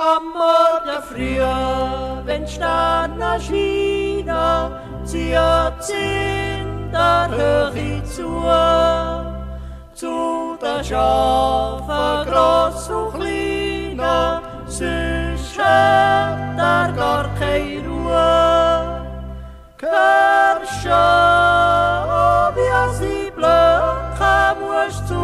Am Morgen früh, wenn Sterne scheinen, zieht in der Höhe zu den Schafen, gross und klein, sonst hat gar keine Ruhe. Hörst du, wie sie blöken, musst du